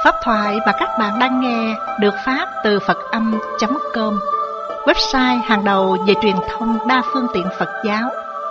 Pháp thoại mà các bạn đang nghe được phát từ Phật-âm.com, website hàng đầu về truyền thông đa phương tiện Phật giáo.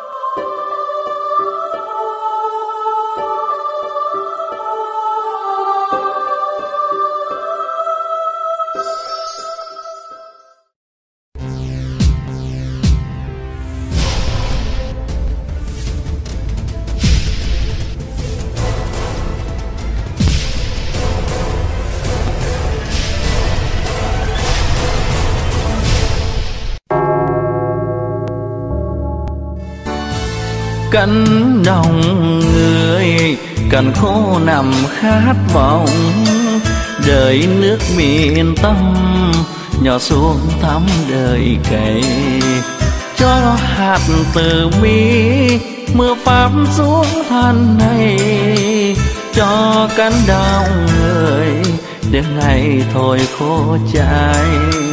Cánh đồng người cành khô nằm khát vọng, đợi nước miền Tâm nhỏ xuống thăm đời cày. Cho hạt từ bi mưa pháp xuống than này, cho cánh đồng người đêm ngày thôi khô cháy.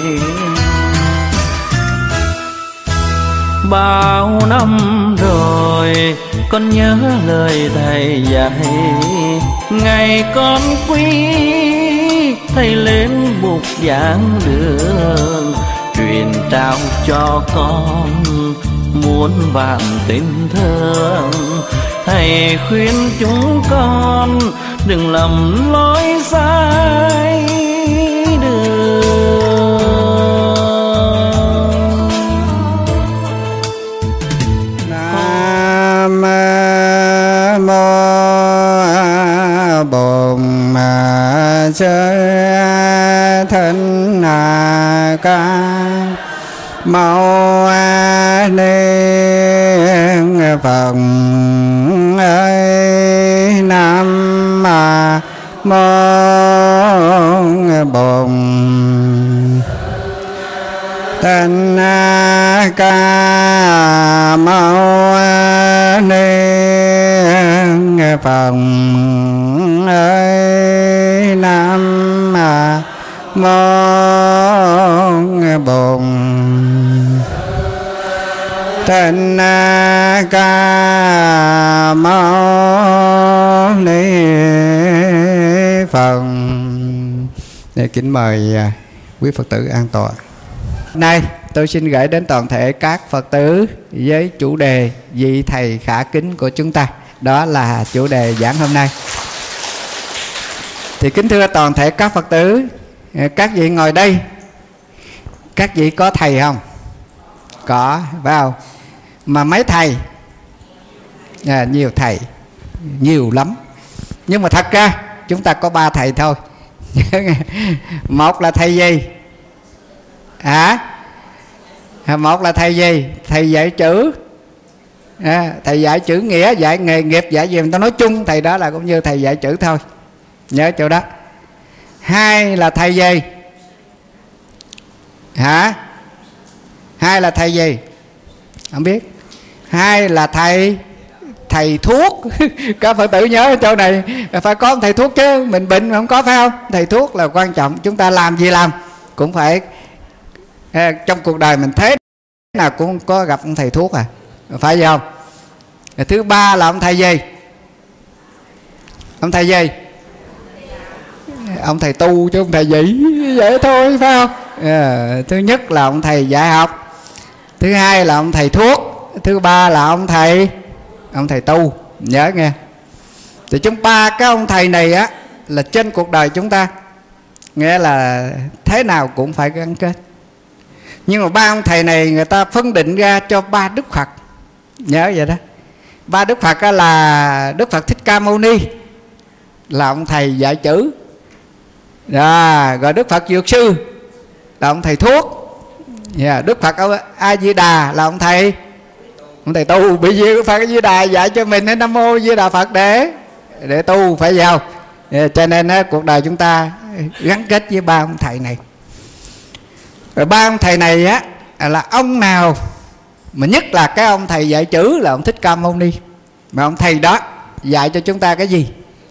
Bao năm rồi con nhớ lời thầy dạy, ngày con quý thầy lên bục giảng đường, truyền trao cho con muôn vạn tình thương. Thầy khuyên chúng con đừng lầm lối sai đường. Bồn sơ thân ca mâu ni Phật ơi, Nam mô Bồn thân ca mâu ni Phật ơi, Nam mô Bồn thân ca mâu ni Phật. Kính mời quý Phật tử an tọa. Nay tôi xin gửi đến toàn thể các Phật tử với chủ đề vị thầy khả kính của chúng ta. Đó là chủ đề giảng hôm nay. Thì kính thưa toàn thể các Phật tử, các vị ngồi đây, các vị có thầy không? Có, phải không? Mà mấy thầy? Nhiều thầy, nhiều lắm. Nhưng mà thật ra chúng ta có 3 thầy thôi. Một là thầy gì? Một là thầy gì? Thầy dạy chữ. Thầy dạy chữ nghĩa, dạy nghề nghiệp, dạy gì người ta nói chung, thầy đó là cũng như thầy dạy chữ thôi. Nhớ chỗ đó. 2 là thầy gì? Hai là thầy gì? Không biết. 2 là thầy thuốc. Các Phật tử nhớ chỗ này phải có thầy thuốc chứ, mình bệnh mà không có, phải không? Thầy thuốc là quan trọng. Chúng ta làm gì làm cũng phải trong cuộc đời mình thế nào cũng có gặp ông thầy thuốc, phải gì không? Thứ 3 là ông thầy gì? Ông thầy gì? Ông thầy tu chứ ông thầy gì vậy thôi, phải không? Thứ nhất là ông thầy dạy học, thứ 2 là ông thầy thuốc, thứ 3 là ông thầy tu. Nhớ nghe. Thì chúng 3 cái ông thầy này á là trên cuộc đời chúng ta, nghĩa là thế nào cũng phải gắn kết. Nhưng mà 3 ông thầy này người ta phân định ra cho 3 Đức Phật. Nhớ vậy đó. 3 Đức Phật đó là Đức Phật Thích Ca Mâu Ni là ông thầy dạy chữ. Rồi Đức Phật Dược Sư là ông thầy thuốc. Đức Phật A Di Đà là ông thầy tu. Bởi vì Đức Phật A Di Đà dạy cho mình Nam Mô Di Đà Phật để tu, phải vậy không? Cho nên cuộc đời chúng ta gắn kết với 3 ông thầy này. Rồi 3 ông thầy này á là ông nào mà nhất là cái ông thầy dạy chữ là ông Thích Ca Mâu Ni. Mà ông thầy đó dạy cho chúng ta cái gì?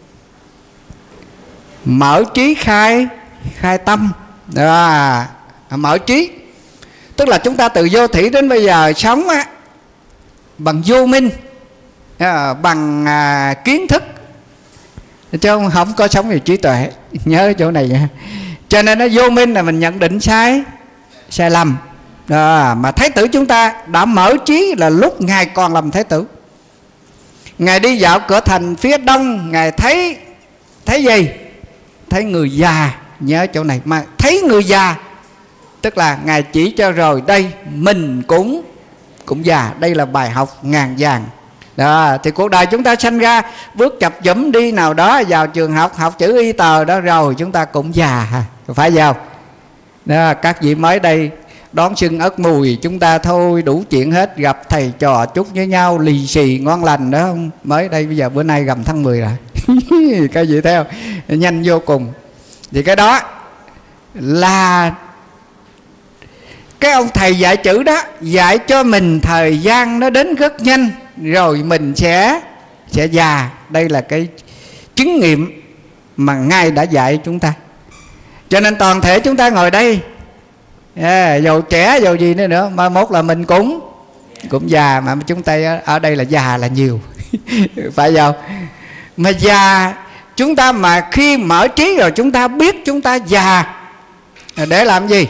Mở trí khai tâm. Mở trí tức là chúng ta từ vô thủy đến bây giờ sống á, bằng vô minh, bằng kiến thức, chứ không có sống về trí tuệ. Nhớ chỗ này nha. Cho nên nó vô minh là mình nhận định sai lầm đó. Mà Thái tử chúng ta đã mở trí là lúc Ngài còn làm Thái tử. Ngài đi dạo cửa thành phía đông, Ngài thấy gì? Thấy người già. Nhớ chỗ này, mà thấy người già tức là Ngài chỉ cho rồi đây mình cũng già. Đây là bài học ngàn vàng đó. Thì cuộc đời chúng ta sanh ra bước chập chững đi nào đó vào trường học chữ y tờ đó, rồi chúng ta cũng già, phải không đó? Các vị mới đây đón xuân Ất Mùi, chúng ta thôi đủ chuyện hết, gặp thầy trò chúc với nhau lì xì ngon lành đó không? Mới đây bây giờ bữa nay gầm tháng 10 rồi. Các vị theo nhanh vô cùng. Thì cái đó là cái ông thầy dạy chữ đó dạy cho mình thời gian nó đến rất nhanh, rồi mình sẽ già. Đây là cái chứng nghiệm mà Ngài đã dạy chúng ta. Cho nên toàn thể chúng ta ngồi đây, dầu trẻ dầu gì nữa mà mốt là mình cũng già. Mà chúng ta ở đây là già là nhiều. Phải không? Mà già chúng ta, mà khi mở trí rồi chúng ta biết chúng ta già để làm gì?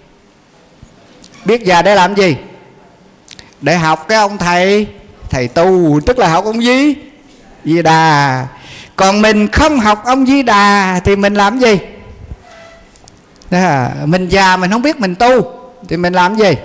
Biết già để làm gì? Để học cái ông thầy tu, tức là học ông Di Đà. Còn mình không học ông Di Đà thì mình làm gì? Đó, mình già mình không biết mình tu thì mình làm gì?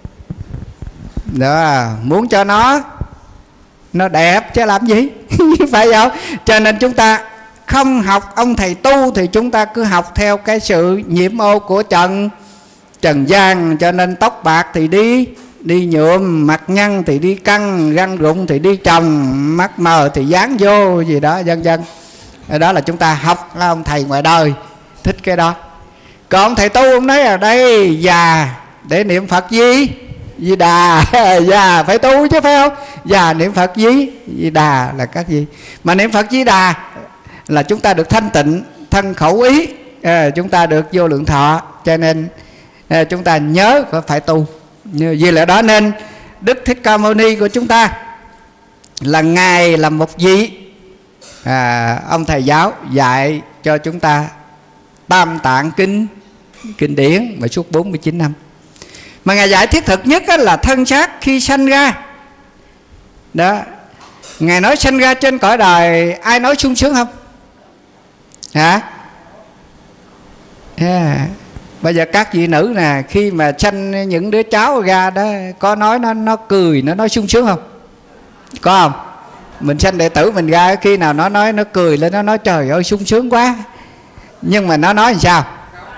Đó, muốn cho nó đẹp chứ làm gì? Phải không? Cho nên chúng ta không học ông thầy tu thì chúng ta cứ học theo cái sự nhiễm ô của trần gian. Cho nên tóc bạc thì đi nhuộm, mặt nhăn thì đi căng, răng rụng thì đi trồng, mắt mờ thì dán vô gì đó, vân vân. Đó là chúng ta học ông thầy ngoài đời thích cái đó. Còn thầy tu ông nói ở đây già để niệm Phật Di Đà. Già phải tu chứ, phải không? Già niệm Phật Di Đà là các gì? Mà niệm Phật Di Đà là chúng ta được thanh tịnh thân khẩu ý, chúng ta được vô lượng thọ. Cho nên chúng ta nhớ phải tu. Vì lẽ đó nên Đức Thích Ca Mâu Ni của chúng ta là Ngài là một vị ông thầy giáo dạy cho chúng ta Tam Tạng kinh điển mà suốt 49 năm. Mà Ngài dạy thiết thực nhất là thân xác khi sanh ra đó. Ngài nói sanh ra trên cõi đời ai nói sung sướng không? Hả? Bây giờ các vị nữ nè, khi mà sanh những đứa cháu ra đó, có nói nó cười, nó nói sung sướng không? Có không? Mình sanh đệ tử mình ra, khi nào nó nói nó cười lên, nó nói trời ơi sung sướng quá. Nhưng mà nó nói làm sao?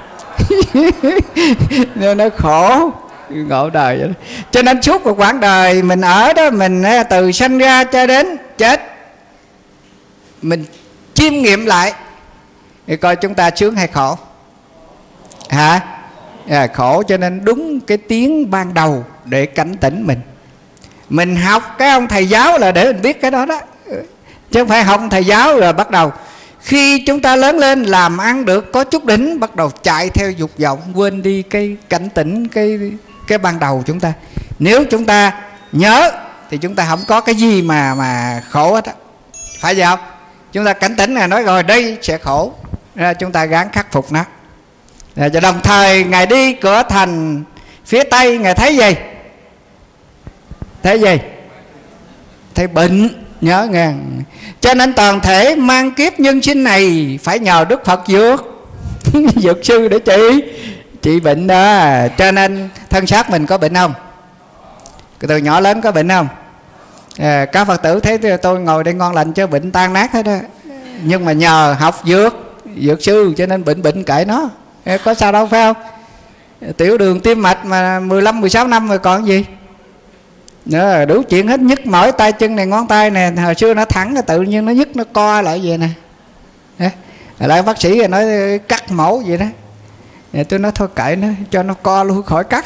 Nó khổ, ngộ đời vậy đó. Cho nên suốt một quãng đời mình ở đó, mình từ sanh ra cho đến chết, mình chiêm nghiệm lại thì coi chúng ta sướng hay khổ. Hả? Khổ. Cho nên đúng cái tiếng ban đầu để cảnh tỉnh mình. Mình học cái ông thầy giáo là để mình biết cái đó đó, chứ không phải học thầy giáo rồi bắt đầu khi chúng ta lớn lên làm ăn được có chút đỉnh, bắt đầu chạy theo dục vọng, quên đi cái cảnh tỉnh, cái ban đầu chúng ta. Nếu chúng ta nhớ thì chúng ta không có cái gì mà khổ hết á, phải vậy không? Chúng ta cảnh tỉnh là nói rồi đây sẽ khổ, chúng ta gắng khắc phục nó. Và đồng thời Ngài đi cửa thành phía Tây, Ngài thấy gì? Thấy gì? Thấy bệnh. Nhớ nghe. Cho nên toàn thể mang kiếp nhân sinh này phải nhờ Đức Phật dược sư để trị bệnh đó. Cho nên thân xác mình có bệnh không? Từ nhỏ lớn có bệnh không? Các Phật tử thấy tôi ngồi đây ngon lành chứ bệnh tan nát hết đó. Nhưng mà nhờ học dược sư cho nên bệnh kệ nó, có sao đâu, phải không? Tiểu đường tim mạch mà 15-16 năm rồi còn gì nữa, đủ chuyện hết. Nhức mỏi tay chân này, ngón tay nè, hồi xưa nó thẳng tự nhiên nó nhức, nó co lại vậy nè. Lại bác sĩ nói cắt mổ vậy đó. Tôi nói thôi kệ nó, cho nó co luôn khỏi cắt.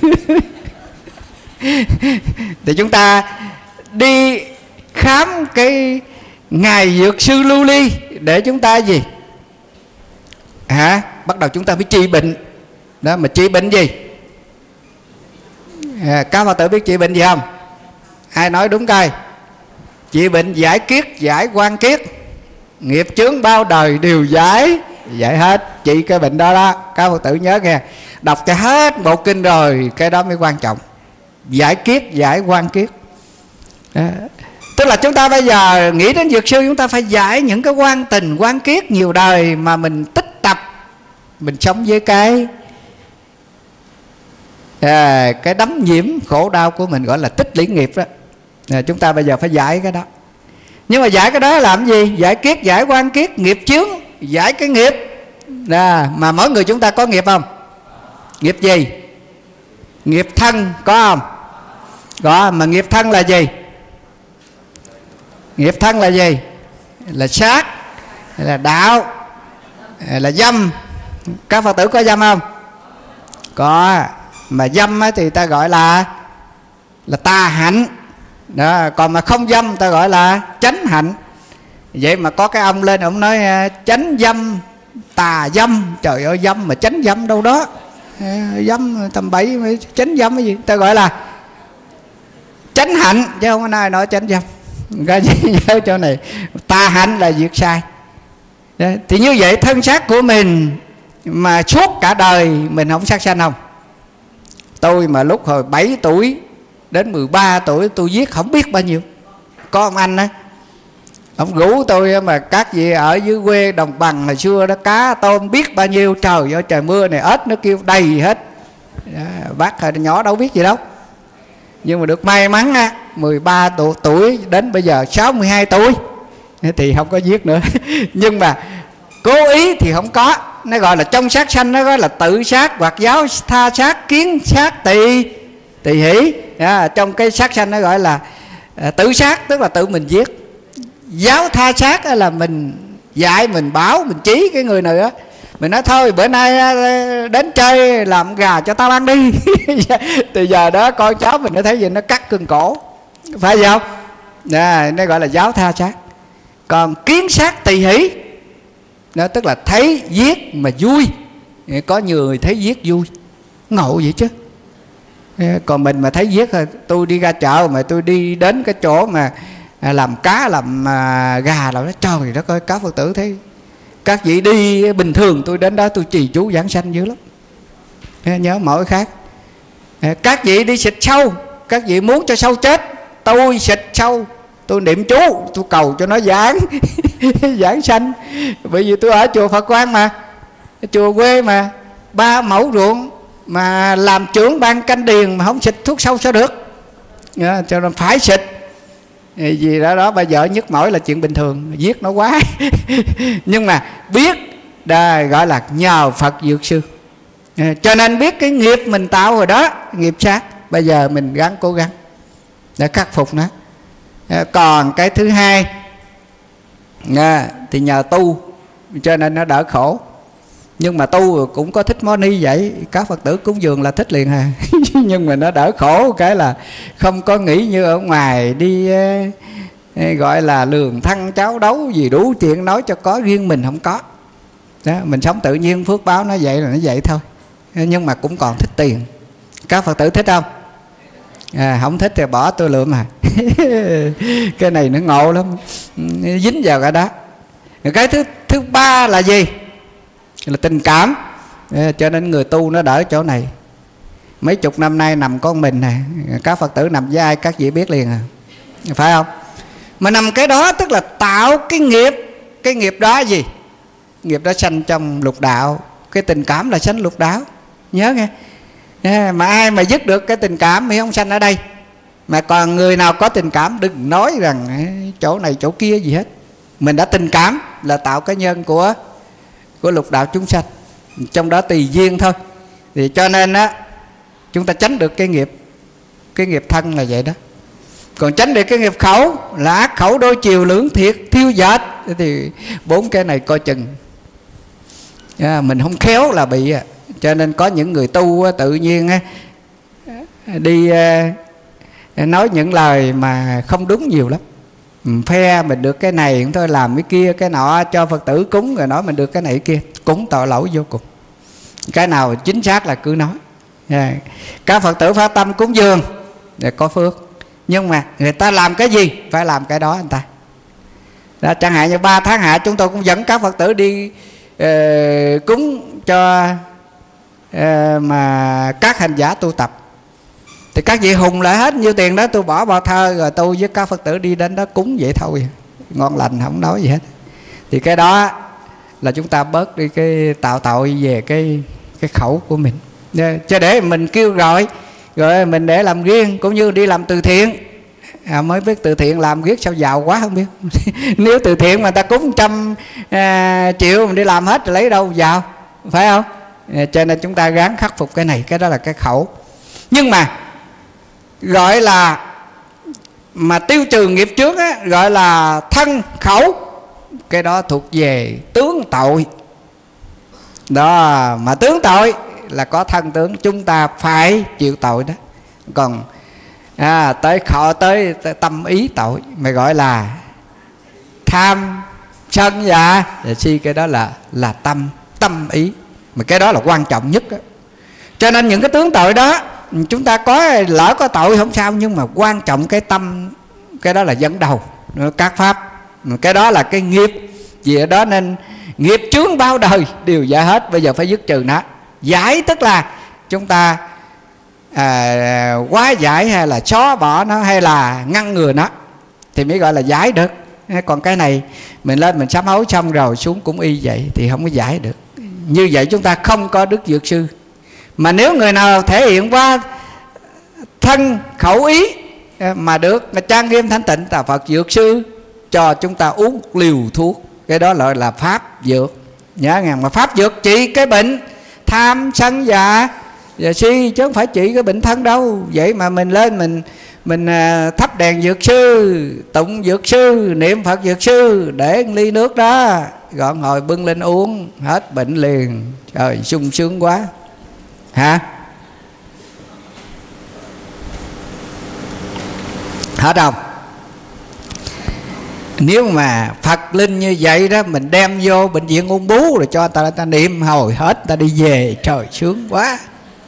Thì chúng ta đi khám cái ngài dược sư Lưu Ly để chúng ta gì? Bắt đầu chúng ta mới trị bệnh đó. Mà trị bệnh gì? Các Phật tử biết trị bệnh gì không? Ai nói đúng coi. Trị bệnh giải kiết, giải quan kiết. nghiệp chướng bao đời đều giải hết. Trị cái bệnh đó đó, các Phật tử nhớ nghe. Đọc cho hết bộ kinh rồi cái đó mới quan trọng. Giải kiết, giải quan kiết. Tức là chúng ta bây giờ nghĩ đến dược sư, chúng ta phải giải những cái quan tình, quan kiết nhiều đời mà mình tích tập, mình sống với cái đấm nhiễm khổ đau của mình, gọi là tích lũy nghiệp đó. Chúng ta bây giờ phải giải cái đó. Nhưng mà giải cái đó làm gì? Giải kiết, giải quan kiết, nghiệp chướng, giải cái nghiệp. Mà mỗi người chúng ta có nghiệp không? Nghiệp gì? Nghiệp thân có không? Có. Mà nghiệp thân là gì? Nghiệp thân là gì? Là sát, là đạo, là dâm. Các Phật tử có dâm không? Có. Mà dâm thì ta gọi là tà hạnh đó. Còn mà không dâm ta gọi là chánh hạnh. Vậy mà có cái ông lên ông nói chánh dâm, tà dâm. Trời ơi, dâm mà chánh dâm đâu đó. Dâm tầm bậy, chánh dâm cái gì? Ta gọi là chánh hạnh, chứ không có ai nói chánh dâm. Cái gì nhớ chỗ này. Tà hạnh là việc sai. Thì như vậy thân xác của mình mà suốt cả đời mình không sát sanh không? Tôi mà lúc hồi 7 tuổi đến 13 tuổi tôi giết không biết bao nhiêu. Có ông anh á, ông rủ tôi mà các vị ở dưới quê đồng bằng hồi xưa đó, cá tôm biết bao nhiêu. Trời ơi, trời mưa này ếch nó kêu đầy hết. Bác hồi nhỏ đâu biết gì đâu. Nhưng mà được may mắn á, 13 tuổi đến bây giờ 62 tuổi thì không có giết nữa. Nhưng mà cố ý thì không có. Nó gọi là trong sát sanh, nó gọi là tự sát hoặc giáo tha sát, kiến sát, tỳ hỷ. Trong cái sát sanh nó gọi là tự sát, tức là tự mình giết. Giáo tha sát là mình dạy, mình bảo, mình chỉ cái người này đó. Mình nói thôi bữa nay đến chơi làm gà cho tao ăn đi. Từ giờ đó con cháu mình nó thấy gì nó cắt cưng cổ, phải không? Nó gọi là giáo tha sát. Còn kiến sát tỳ hỷ, nó tức là thấy giết mà vui. Có nhiều người thấy giết vui, ngộ vậy chứ. Còn mình mà thấy giết, tôi đi ra chợ mà tôi đi đến cái chỗ mà làm cá, làm gà là nó trời đất ơi, các Phật tử thấy các vị đi bình thường, tôi đến đó tôi trì chú giảng sanh dữ lắm. Nhớ mỗi khác. Các vị đi xịt sâu, các vị muốn cho sâu chết, tôi xịt sâu, tôi niệm chú, tôi cầu cho nó giảng giảng sanh. Bởi vì tôi ở chùa Phật Quang mà, chùa quê mà, 3 mẫu ruộng mà làm trưởng ban canh điền mà không xịt thuốc sâu sao được. Cho nên phải xịt. Vì đó bây giờ nhức mỏi là chuyện bình thường, giết nó quá. Nhưng mà biết gọi là nhờ Phật dược sư. Cho nên biết cái nghiệp mình tạo rồi đó, nghiệp sát. Bây giờ mình gắng cố gắng để khắc phục nó. Còn cái thứ hai thì nhờ tu, cho nên nó đỡ khổ. Nhưng mà tu cũng có thích món ni vậy. Các Phật tử cúng dường là thích liền hà. Nhưng mà nó đỡ khổ cái là không có nghĩ như ở ngoài đi gọi là lường thăng cháo đấu gì đủ chuyện nói cho có, riêng mình không có đó. Mình sống tự nhiên, phước báo nó vậy là nó vậy thôi. Nhưng mà cũng còn thích tiền. Các Phật tử thích không? Không thích thì bỏ tôi lượm à. Cái này nó ngộ lắm, dính vào cái đó. Cái thứ ba là gì? Là tình cảm. Cho nên người tu nó đỡ chỗ này. Mấy chục năm nay nằm con mình nè, các Phật tử nằm với ai các vị biết liền à, phải không? Mà nằm cái đó tức là tạo cái nghiệp. Cái nghiệp đó gì? Nghiệp đó sanh trong lục đạo. Cái tình cảm là sanh lục đạo, nhớ nghe. Mà ai mà dứt được cái tình cảm thì không sanh ở đây. Mà còn người nào có tình cảm đừng nói rằng chỗ này chỗ kia gì hết. Mình đã tình cảm là tạo cái nhân của lục đạo chúng sanh, trong đó tùy duyên thôi. Thì cho nên á, chúng ta tránh được cái nghiệp thân là vậy đó. Còn tránh được cái nghiệp khẩu là ác khẩu đôi chiều lưỡng thiệt thiêu dệt. Thì 4 cái này coi chừng mình không khéo là bị. Cho nên có những người tu tự nhiên đi nói những lời mà không đúng nhiều lắm. Phe mình được cái này thôi, làm cái kia cái nọ, cho Phật tử cúng rồi nói mình được cái này cái kia, cúng tội lỗi vô cùng. Cái nào chính xác là cứ nói. Các Phật tử phát tâm cúng dường để có phước. Nhưng mà người ta làm cái gì phải làm cái đó anh ta. Đó, chẳng hạn như 3 tháng hạ chúng tôi cũng dẫn các Phật tử đi cúng cho mà các hành giả tu tập. Thì các vị hùng lại hết nhiêu tiền đó, tôi bỏ bao thơ rồi tôi với các Phật tử đi đến đó cúng vậy thôi, ngon lành không nói gì hết. Thì cái đó là chúng ta bớt đi cái tạo tội về cái khẩu của mình, cho để mình kêu gọi rồi mình để làm riêng, cũng như đi làm từ thiện. Mới biết từ thiện làm riết sao giàu quá không biết. Nếu từ thiện mà ta cúng 100 triệu mình đi làm hết rồi lấy đâu giàu, phải không? Cho nên chúng ta ráng khắc phục cái này. Cái đó là cái khẩu. Nhưng mà gọi là mà tiêu trừ nghiệp trước á, gọi là thân khẩu, cái đó thuộc về tướng tội đó. Mà tướng tội là có thân tướng, chúng ta phải chịu tội đó. Còn tới tâm ý tội mà gọi là tham sân và si, cái đó là tâm ý, mà cái đó là quan trọng nhất đó. Cho nên những cái tướng tội đó chúng ta có lỡ có tội không sao, nhưng mà quan trọng cái tâm, cái đó là dẫn đầu các pháp. Cái đó là cái nghiệp gì ở đó, nên nghiệp chướng bao đời đều giải hết. Bây giờ phải dứt trừ nó. Giải tức là chúng ta hóa giải hay là xóa bỏ nó hay là ngăn ngừa nó thì mới gọi là giải được. Còn cái này mình lên mình sám hối xong rồi xuống cũng y vậy thì không có giải được. Như vậy chúng ta không có đức dược sư. Mà nếu người nào thể hiện qua thân khẩu ý mà được mà trang nghiêm thanh tịnh, là Phật dược sư cho chúng ta uống liều thuốc, cái đó gọi là pháp dược. Nhớ nghe, mà pháp dược trị cái bệnh tham sân dạ si, chứ không phải trị cái bệnh thân đâu. Vậy mà mình lên mình thắp đèn dược sư, tụng dược sư, niệm Phật dược sư, để một ly nước đó gọn hồi bưng lên uống hết bệnh liền. Trời, sung sướng quá hả? Hết không? Nếu mà Phật linh như vậy đó, mình đem vô bệnh viện ung bướu rồi cho người ta niệm hồi hết, ta đi về, trời sướng quá.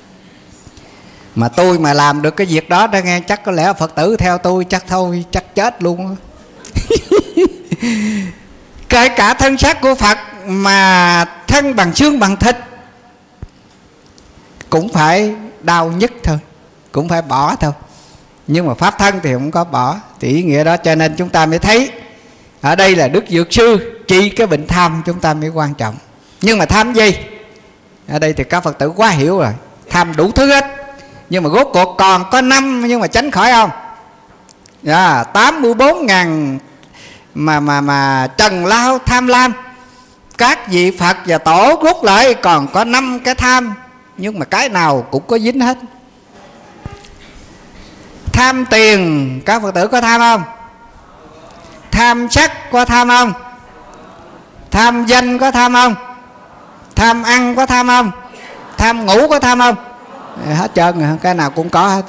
Mà tôi mà làm được cái việc đó đó nghe, chắc có lẽ Phật tử theo tôi chắc thôi, chắc chết luôn. Kể cả thân xác của Phật mà thân bằng xương bằng thịt cũng phải đau nhức thôi, cũng phải bỏ thôi. Nhưng mà pháp thân thì không có bỏ. Thì ý nghĩa đó, cho nên chúng ta mới thấy ở đây là đức dược sư trị cái bệnh tham, chúng ta mới quan trọng. Nhưng mà tham gì? Ở đây thì các Phật tử quá hiểu rồi, tham đủ thứ hết. Nhưng mà rốt cuộc còn có 5 nhưng mà tránh khỏi không? 84.000 mà trần lao tham lam. Các vị Phật và Tổ rút lại còn có 5 cái tham, nhưng mà cái nào cũng có dính hết. Tham tiền, các Phật tử có tham không? Tham sắc có tham không? Tham danh có tham không? Tham ăn có tham không? Tham ngủ có tham không? Hết trơn rồi, cái nào cũng có hết.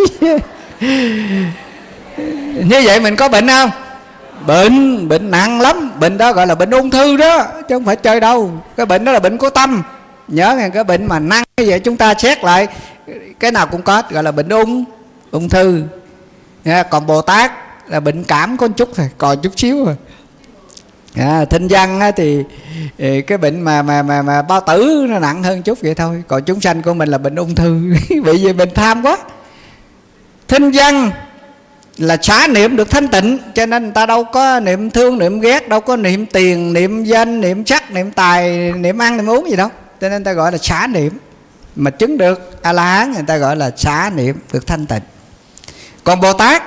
Như vậy mình có bệnh không? Bệnh nặng lắm. Bệnh đó gọi là bệnh ung thư đó, chứ không phải chơi đâu. Cái bệnh đó là bệnh của tâm. Nhớ nghe, cái bệnh mà nặng như vậy chúng ta xét lại cái nào cũng có, gọi là bệnh ung thư. Còn Bồ Tát là bệnh cảm có một chút thôi, còn chút xíu rồi. Thinh văn thì cái bệnh mà bao tử nó nặng hơn chút vậy thôi. Còn chúng sanh của mình là bệnh ung thư. Bởi vì mình tham quá. Thinh văn là xả niệm được thanh tịnh, cho nên người ta đâu có niệm thương niệm ghét, đâu có niệm tiền niệm danh niệm sắc niệm tài niệm ăn niệm uống gì đâu. Cho nên người ta gọi là xả niệm. Mà chứng được A La Hán người ta gọi là xả niệm được thanh tịnh. Còn Bồ Tát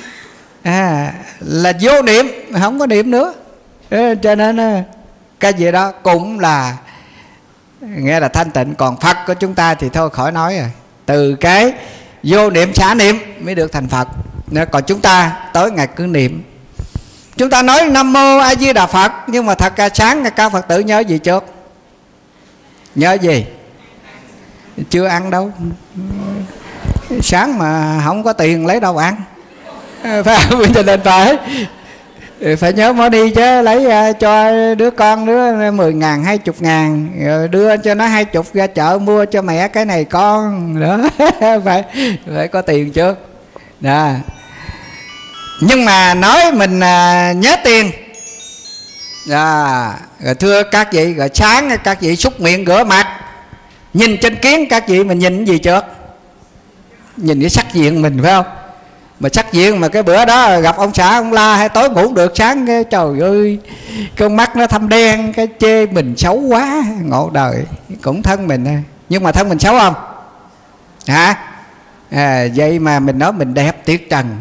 là vô niệm, không có niệm nữa. Cho nên cái gì đó cũng là nghe là thanh tịnh. Còn Phật của chúng ta thì thôi khỏi nói rồi, từ cái vô niệm xả niệm mới được thành Phật. Còn chúng ta tối ngày cứ niệm, chúng ta nói Nam Mô A Di Đà Phật, nhưng mà thật ra sáng các Phật tử nhớ gì trước? Nhớ gì? Chưa ăn đâu. Sáng mà không có tiền lấy đâu ăn, phải không? Cho nên phải nhớ mở đi chứ. Lấy cho đứa con đứa 10.000 20.000 rồi đưa cho nó 20 ra chợ mua cho mẹ cái này con đó. phải có tiền trước đó. Nhưng mà nói mình nhớ tiền Rồi thưa các vị, rồi sáng các vị súc miệng rửa mặt, nhìn trên kiến các vị mình nhìn cái gì trước? Nhìn cái sắc diện mình phải không? Mà sắc diện mà cái bữa đó gặp ông xã ông la hay tối ngủ được, sáng cái trời ơi con mắt nó thâm đen, cái chê mình xấu quá, ngộ đời. Cũng thân mình, nhưng mà thân mình xấu không hả? Vậy mà mình nói mình đẹp tuyệt trần.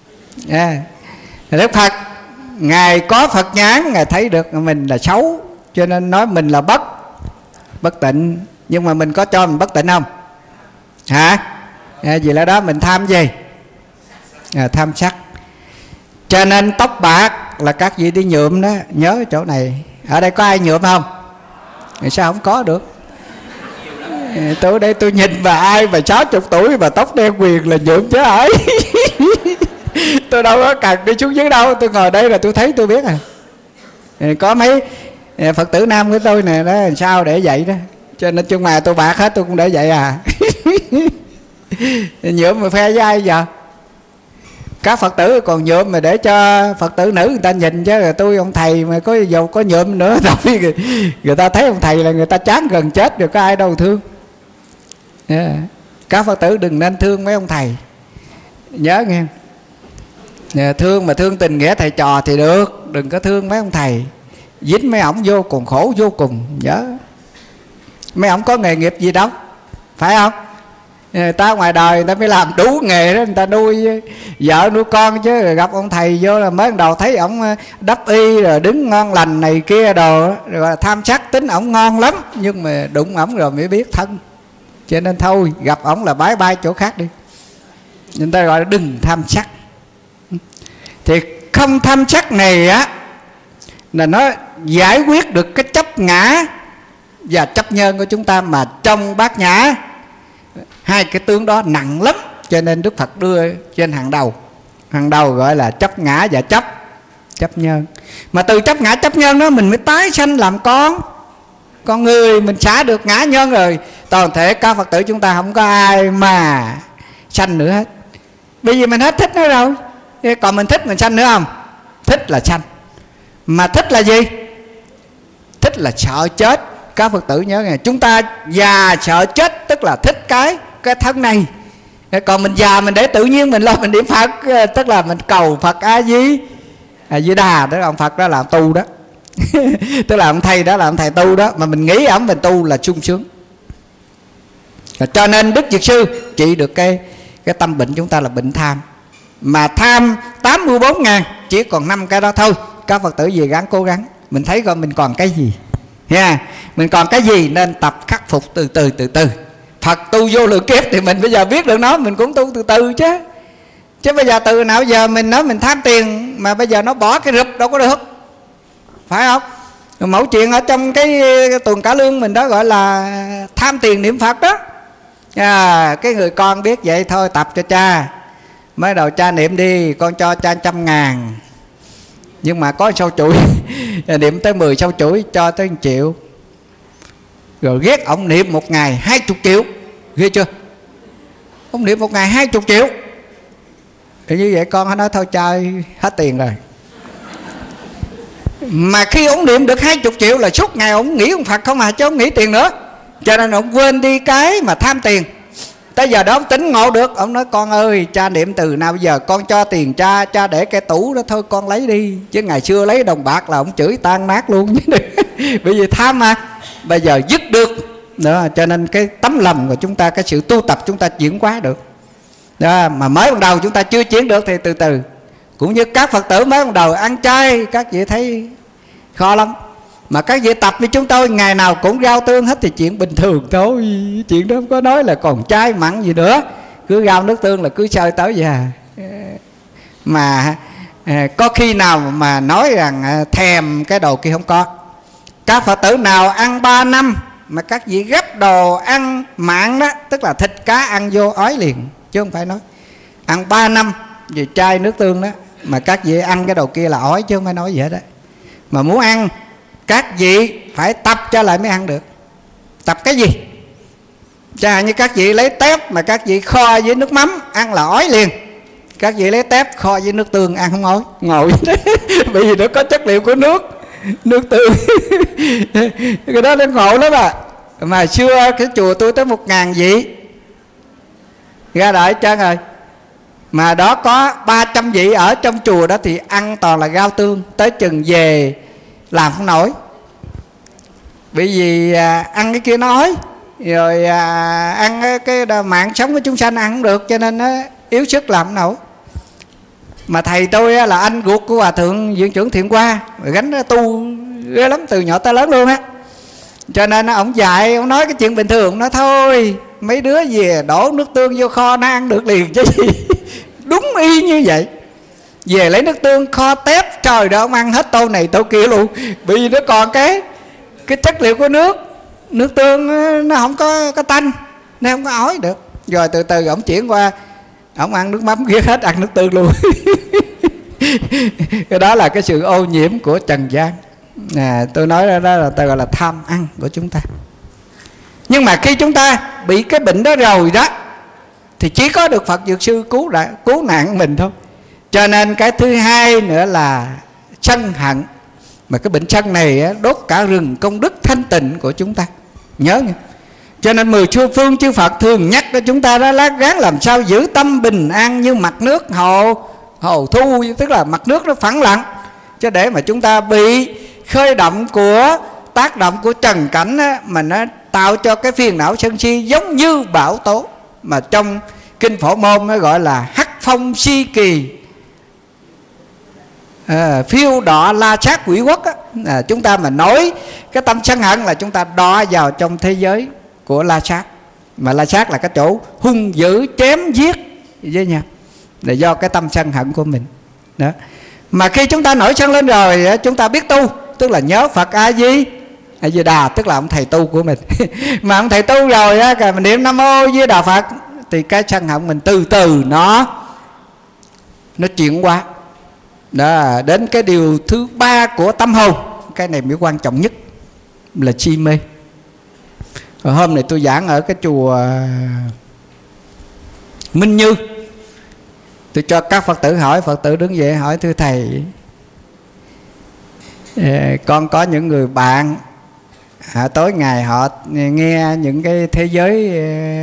Đức Phật Ngài có Phật nhãn, Ngài thấy được mình là xấu, cho nên nói mình là bất tịnh. Nhưng mà mình có cho mình bất tịnh không hả? Vì lẽ đó mình tham gì? Tham sắc. Cho nên tóc bạc là các vị đi nhuộm đó, nhớ chỗ này. Ở đây có ai nhuộm không? Sao không có được? Tôi đây tôi nhìn mà ai mà 60 tuổi mà tóc đen quyền là nhuộm chứ hả? Tôi đâu có cần đi xuống dưới đâu, tôi ngồi đây là tôi thấy tôi biết. Có mấy Phật tử nam của tôi nè đó, sao để vậy đó. Cho nên chung mà tôi bạc hết tôi cũng để vậy nhuộm mà phe với ai giờ? Các Phật tử còn nhuộm mà để cho Phật tử nữ người ta nhìn, chứ rồi tôi ông thầy mà có dầu có nhuộm nữa rồi người ta thấy ông thầy là người ta chán gần chết rồi, có ai đâu thương. Các Phật tử đừng nên thương mấy ông thầy, nhớ nghe. Thương mà thương tình nghĩa thầy trò thì được, đừng có thương mấy ông thầy. Dính mấy ổng vô còn khổ vô cùng. Nhớ mấy ổng có nghề nghiệp gì đâu, phải không? Người ta ngoài đời người ta mới làm đủ nghề đó, người ta nuôi vợ nuôi con, chứ rồi gặp ông thầy vô là mới đầu thấy ổng đắp y rồi đứng ngon lành này kia đồ, rồi tham sắc tính ổng ngon lắm, nhưng mà đụng ổng rồi mới biết thân. Cho nên thôi gặp ổng là bye bye chỗ khác đi. Người ta gọi là đừng tham sắc. Thì không tham sắc này á là nó giải quyết được cái chấp ngã và chấp nhân của chúng ta. Mà trong bát nhã hai cái tướng đó nặng lắm, cho nên Đức Phật đưa trên hàng đầu gọi là chấp ngã và chấp nhân. Mà từ chấp ngã chấp nhân đó mình mới tái sanh làm con người, mình xả được ngã nhân rồi, toàn thể các Phật tử chúng ta không có ai mà sanh nữa hết. Bởi vì mình hết thích nó rồi. Còn mình thích mình sanh nữa không? Thích là sanh. Mà thích là gì? Thích là sợ chết. Các Phật tử nhớ nghe, chúng ta già sợ chết tức là thích cái thân này. Còn mình già mình để tự nhiên mình lo mình niệm Phật, tức là mình cầu Phật A Di Đà, đó là ông Phật đó làm tu đó. Tức là ông thầy đó là ông thầy tu đó, mà mình nghĩ ổng mình tu là sung sướng. Cho nên Đức Dược Sư trị được cái tâm bệnh chúng ta là bệnh tham. Mà tham 84.000 chỉ còn 5 cái đó thôi. Các Phật tử gì gắng cố gắng, mình thấy coi mình còn cái gì nha, mình còn cái gì nên tập khắc phục từ từ. Phật tu vô lượng kiếp thì mình bây giờ biết được nó, mình cũng tu từ từ chứ bây giờ từ nào giờ mình nói mình tham tiền mà bây giờ nó bỏ cái rụp đâu có được, phải không? Mẫu chuyện ở trong cái tuần cả lương mình đó gọi là tham tiền niệm Phật đó. Cái người con biết vậy thôi tập cho cha. Mới đầu cha niệm đi, con cho cha 100.000. Nhưng mà có sau chuỗi niệm tới 10 sau chuỗi cho tới 1 triệu. Rồi ghét ông niệm một ngày 20 triệu. Ghê chưa? Ông niệm một ngày 20 triệu. Thì như vậy con nói thôi chơi hết tiền rồi. Mà khi ông niệm được 20 triệu là suốt ngày ông nghĩ ông Phật không à, chứ ông nghĩ tiền nữa. Cho nên ông quên đi cái mà tham tiền. Tới giờ đó ông tính ngộ được. Ông nói con ơi, cha niệm từ nào giờ con cho tiền cha để cái tủ đó thôi con lấy đi. Chứ ngày xưa lấy đồng bạc là ông chửi tan nát luôn. Bởi vì tham mà. Bây giờ dứt được đó. Cho nên cái tấm lòng của chúng ta, cái sự tu tập chúng ta chuyển hóa được đó. Mà mới ban đầu chúng ta chưa chuyển được thì từ từ. Cũng như các Phật tử mới ban đầu ăn chay, các vị thấy khó lắm. Mà các vị tập với chúng tôi ngày nào cũng rau tương hết thì chuyện bình thường thôi. Chuyện đó không có nói là còn chay mặn gì nữa. Cứ rau nước tương là cứ sơi tới vậy à. Mà có khi nào mà nói rằng thèm cái đồ kia không có. Các Phật tử nào ăn 3 năm mà các vị gấp đồ ăn mặn đó, tức là thịt cá ăn vô ói liền. Chứ không phải nói ăn 3 năm về chay nước tương đó mà các vị ăn cái đồ kia là ói, chứ không phải nói gì hết đó. Mà muốn ăn các vị phải tập cho lại mới ăn được. Tập cái gì? Chà, như các vị lấy tép mà các vị kho với nước mắm ăn là ói liền. Các vị lấy tép kho với nước tương ăn không ói, ngồi. Bởi vì nó có chất liệu của nước. nước tương. Cái đó nó ngộ lắm à. Mà xưa cái chùa tôi tới 1000 vị ra đời trơn rồi, mà đó có 300 vị ở trong chùa đó thì ăn toàn là rau tương, tới chừng về làm không nổi, bởi vì ăn cái kia nó ói, rồi ăn cái mạng sống của chúng sanh ăn không được, cho nên nó yếu sức làm không nổi. Mà thầy tôi là anh ruột của Hòa Thượng Viện Trưởng Thiện Hoa, gánh tu ghê lắm, từ nhỏ tới lớn luôn á. Cho nên ông dạy, ông nói cái chuyện bình thường, nói thôi mấy đứa về đổ nước tương vô kho nó ăn được liền chứ gì. Đúng y như vậy. Về lấy nước tương kho tép, trời đó ông ăn hết tô này tô kia luôn, bởi vì nó còn cái chất liệu của nước tương nó không có tanh nên không có ói được. Rồi từ từ ông chuyển qua ông ăn nước mắm kia hết, ăn nước tương luôn. Cái đó là cái sự ô nhiễm của trần gian. Tôi nói đó là ta gọi là tham ăn của chúng ta. Nhưng mà khi chúng ta bị cái bệnh đó rồi đó thì chỉ có được Phật Dược Sư cứu nạn mình thôi. Cho nên cái thứ hai nữa là sân hận. Mà cái bệnh sân này đốt cả rừng công đức thanh tịnh của chúng ta, nhớ nghe. Cho nên 10 phương chư Phật thường nhắc cho chúng ta đó, ráng làm sao giữ tâm bình an như mặt nước hồ thu, tức là mặt nước nó phẳng lặng, chứ để mà chúng ta bị khơi động của tác động của trần cảnh á, mà nó tạo cho cái phiền não sân si giống như bão tố. Mà trong kinh Phổ Môn nó gọi là hắc phong si kỳ, phiêu đọa la sát quỷ quốc á. Chúng ta mà nói cái tâm sân hận là chúng ta đọa vào trong thế giới của la sát. Mà la sát là cái chỗ hung dữ chém giết với nhau, là do cái tâm sân hận của mình đó. Mà khi chúng ta nổi sân lên rồi, chúng ta biết tu, tức là nhớ Phật A Di Đà, tức là ông thầy tu của mình. Mà ông thầy tu rồi á, mình niệm Nam Mô Di Đà Phật thì cái sân hận mình từ từ nó chuyển qua đó. Đến cái điều thứ 3 của tâm hồn, cái này mới quan trọng nhất là si mê. Rồi hôm nay tôi giảng ở cái chùa Minh Như, tôi cho các Phật tử hỏi, Phật tử đứng dậy hỏi: thưa thầy, con có những người bạn tối ngày họ nghe những cái thế giới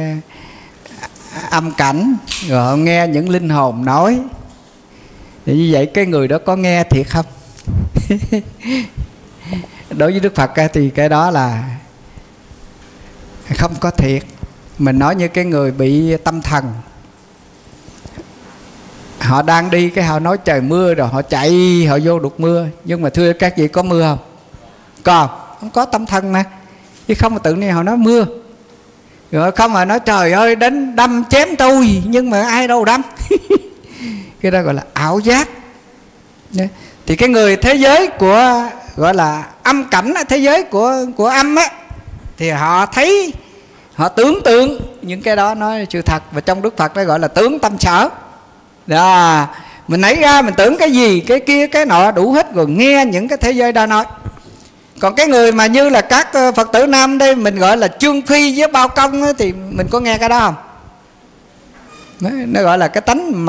âm cảnh, rồi họ nghe những linh hồn nói, thì như vậy cái người đó có nghe thiệt không? Đối với Đức Phật thì cái đó là không có thiệt. Mình nói như cái người bị tâm thần, họ đang đi cái họ nói trời mưa, rồi họ chạy họ vô đục mưa. Nhưng mà thưa các vị, có mưa không? Còn không có tâm thần mà, chứ không mà tự nhiên họ nói mưa, rồi không mà nói trời ơi đến đâm chém tôi, nhưng mà ai đâu đâm. Cái đó gọi là ảo giác. Thì cái người thế giới của gọi là âm cảnh, thế giới của âm á, thì họ thấy, họ tưởng tượng những cái đó nói sự thật. Và trong Đức Phật nó gọi là tưởng tâm sở đó. Mình nảy ra mình tưởng cái gì, cái kia cái nọ đủ hết, rồi nghe những cái thế giới đó nói. Còn cái người mà như là các Phật tử nam đây, mình gọi là trương phi với bao công ấy, thì mình có nghe cái đó không? Nó gọi là cái tánh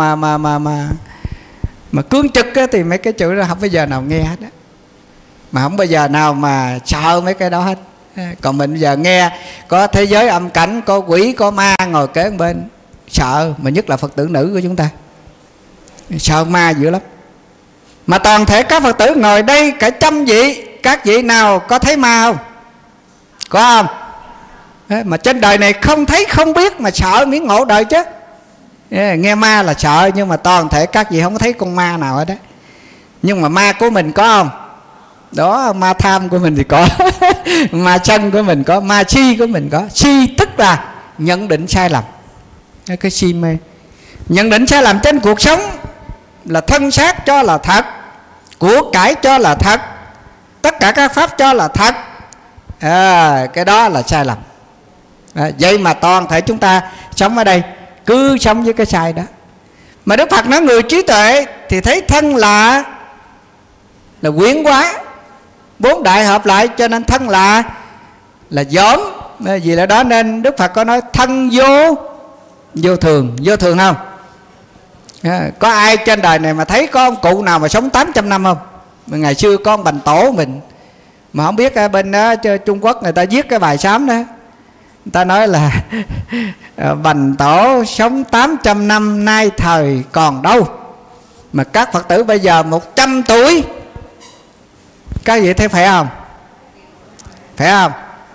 mà cương trực ấy, thì mấy cái chữ đó không bao giờ nào nghe hết đó. Mà không bao giờ nào mà sợ mấy cái đó hết. Còn mình bây giờ nghe có thế giới âm cảnh, có quỷ, có ma ngồi kế bên, sợ. Mà nhất là Phật tử nữ của chúng ta, sợ ma dữ lắm. Mà toàn thể các Phật tử ngồi đây cả 100 vị, các vị nào có thấy ma không? Có không? Mà trên đời này không thấy không biết mà sợ miếng ngộ đời chứ. Nghe ma là sợ, nhưng mà toàn thể các vị không có thấy con ma nào hết đó. Nhưng mà ma của mình có không? Đó, ma tham của mình thì có. Ma sân của mình có, ma si của mình có. Si tức là nhận định sai lầm, cái si mê. Nhận định sai lầm trên cuộc sống là thân xác cho là thật, của cải cho là thật, tất cả các pháp cho là thật. Cái đó là sai lầm. Vậy mà toàn thể chúng ta sống ở đây cứ sống với cái sai đó. Mà Đức Phật nói người trí tuệ thì thấy thân là quyển hóa, 4 đại hợp lại, cho nên thân là dỗm. Vì là đó nên Đức Phật có nói thân vô thường. Vô thường không? Có ai trên đời này mà thấy có ông cụ nào mà sống 800 năm không? Ngày xưa có ông Bành Tổ mình, mà không biết ở bên đó Trung Quốc người ta viết cái bài sám đó, người ta nói là Bành Tổ sống 800 năm nay thời còn đâu, mà các Phật tử bây giờ 100 tuổi. Các vị thấy phải không? Phải không?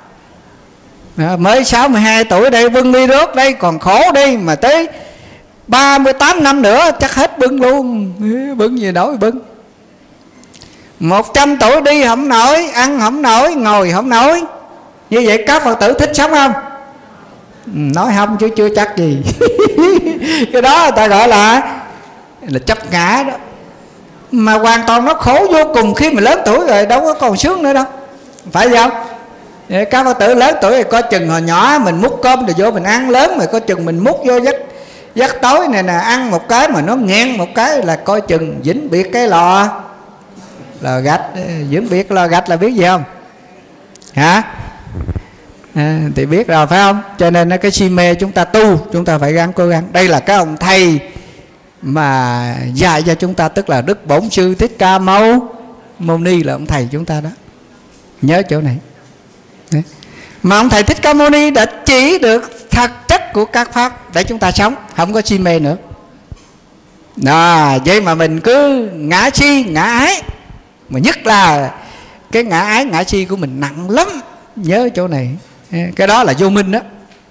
Mới 62 tuổi đây bưng ly nước đây còn khổ đi, mà tới 38 năm nữa chắc hết bưng luôn. Bưng gì nổi bưng. 100 tuổi đi không nổi, ăn không nổi, ngồi không nổi. Như vậy các Phật tử thích sống không? Nói không chứ chưa chắc gì. Cái đó người ta gọi là chấp ngã đó. Mà hoàn toàn nó khổ vô cùng. Khi mà lớn tuổi rồi đâu có còn sướng nữa đâu, phải không? Các Phật tử lớn tuổi thì coi chừng hồi nhỏ mình múc cơm rồi vô mình ăn, lớn mà coi chừng mình múc vô giấc tối này nè, ăn một cái mà nó nghẹn một cái là coi chừng vĩnh biệt cái lò gạch. Vĩnh biệt lò gạch là biết gì không? Hả? Thì biết rồi phải không? Cho nên cái si mê chúng ta tu, chúng ta phải gắng cố gắng. Đây là cái ông thầy mà dạy cho chúng ta, tức là Đức Bổn Sư Thích Ca Mâu Ni là ông thầy chúng ta đó. Nhớ chỗ này. Đấy. Mà ông thầy Thích Ca Mâu Ni đã chỉ được thực chất của các pháp để chúng ta sống, không có si mê nữa. Vậy mà mình cứ ngã si ngã ái, mà nhất là cái ngã ái ngã si của mình nặng lắm. Nhớ chỗ này. Cái đó là vô minh đó.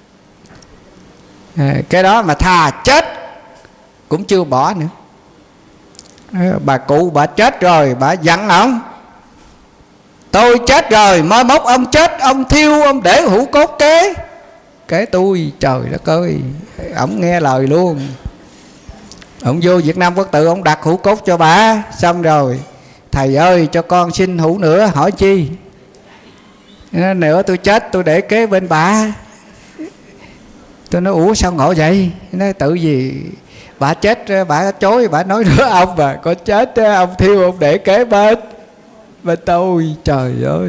Cái đó mà thà chết cũng chưa bỏ nữa. Bà cụ bà chết rồi, bà dặn ổng: tôi chết rồi, mai mốt ông chết, ông thiêu, ông để hũ cốt kế tôi. Trời đất ơi, ổng nghe lời luôn. Ổng vô Việt Nam Quốc Tự, ổng đặt hũ cốt cho bà. Xong rồi: thầy ơi cho con xin hũ nữa. Hỏi chi? Nữa tôi chết tôi để kế bên bà. Tôi nói ủa sao ngộ vậy? Nói tự gì bà chết bà chối, bà nói nữa ông mà có chết ông thiêu ông để kế bên tôi. Trời ơi,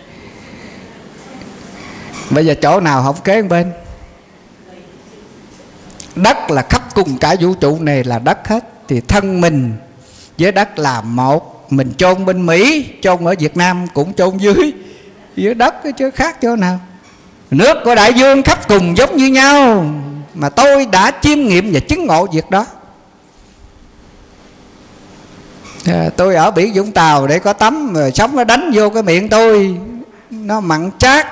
bây giờ chỗ nào không kế bên? Đất là khắp cùng cả vũ trụ này là đất hết. Thì thân mình với đất là một. Mình chôn bên Mỹ, chôn ở Việt Nam cũng chôn dưới đất chứ khác chỗ nào. Nước của đại dương khắp cùng giống như nhau. Mà tôi đã chiêm nghiệm và chứng ngộ việc đó. Tôi ở biển Vũng Tàu để có tắm, rồi sóng nó đánh vô cái miệng tôi, nó mặn chát.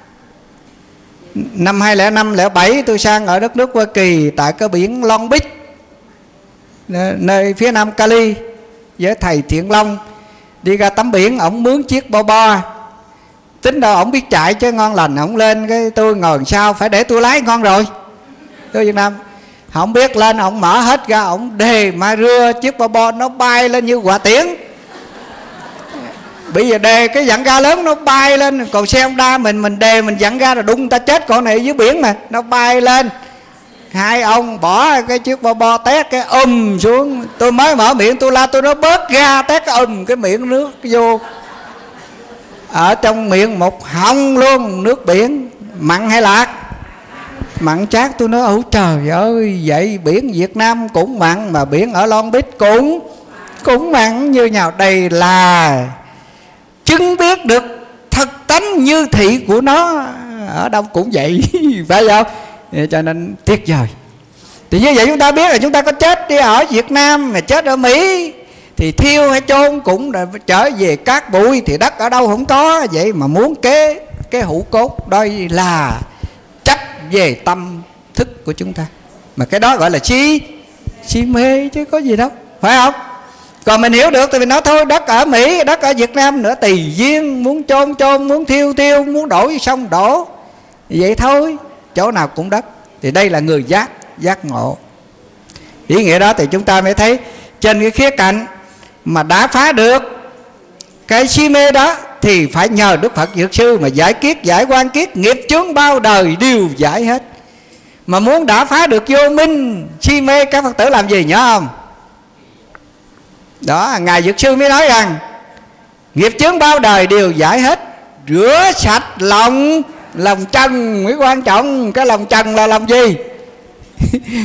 Năm 2005, 2007 tôi sang ở đất nước Hoa Kỳ, tại cái biển Long Beach, nơi phía nam Cali, với thầy Thiện Long. Đi ra tắm biển, ổng mướn chiếc bo. Tính đâu ổng biết chạy chứ ngon lành. Ổng lên cái tôi ngồi sau, phải để tôi lái ngon rồi. Tôi Việt Nam không biết, lên ổng mở hết ra, ổng đề mà rưa chiếc bo nó bay lên như quả tiễn. Bây giờ đề cái dặn ga lớn nó bay lên. Còn xe Honda mình đề mình dặn ga rồi đụng ta chết. Con này dưới biển mà nó bay lên. Hai ông bỏ cái chiếc bo tét cái xuống. Tôi mới mở miệng tôi la, tôi nói bớt ga, tét cái miệng nước vô. Ở trong miệng một họng luôn nước biển. Mặn hay lạc? Mặn chát. Tôi nói ôi trời ơi, vậy biển Việt Nam cũng mặn, mà biển ở Long Beach cũng mặn như nhau. Đây là chứng biết được thật tánh như thị của nó. Ở đâu cũng vậy. Phải không? Cho nên tuyệt vời. Thì như vậy chúng ta biết là chúng ta có chết đi ở Việt Nam, mà chết ở Mỹ thì thiêu hay chôn cũng trở về cát bụi. Thì đất ở đâu không có. Vậy mà muốn kế cái hũ cốt, đó là chấp về tâm thức của chúng ta. Mà cái đó gọi là si mê chứ có gì đâu, phải không? Còn mình hiểu được thì mình nói thôi, đất ở Mỹ, đất ở Việt Nam nữa tùy duyên, muốn chôn, muốn thiêu, muốn đổ xong đổ. Vậy thôi, chỗ nào cũng đất. Thì đây là người giác ngộ. Ý nghĩa đó thì chúng ta mới thấy trên cái khía cạnh mà đã phá được cái si mê đó thì phải nhờ Đức Phật Dược Sư mà giải kiết, giải quan kiết, nghiệp chướng bao đời đều giải hết. Mà muốn đã phá được vô minh si mê, các Phật tử làm gì nhớ không? Đó, Ngài Dược Sư mới nói rằng nghiệp chướng bao đời đều giải hết, rửa sạch lòng trần mới quan trọng. Cái lòng trần là lòng gì?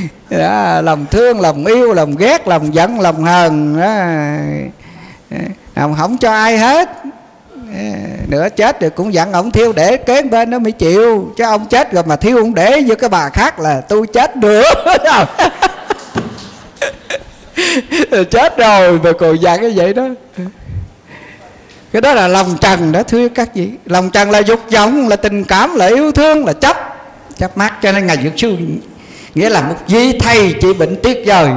Đó, lòng thương, lòng yêu, lòng ghét, lòng giận, lòng hờn đó. ông không cho ai hết. Nữa chết rồi cũng dặn ông thiêu để kế bên nó mới chịu, chứ ông chết rồi mà thiêu ông để với cái bà khác là tôi chết được. Chết rồi mà còn dặn cái vậy đó. Cái đó là lòng trần đó thưa các vị. Lòng trần là dục vọng, là tình cảm, là yêu thương, là chấp mát. Cho nên Ngài Dược Sư nghĩa là một vị thầy trị bệnh tuyệt vời.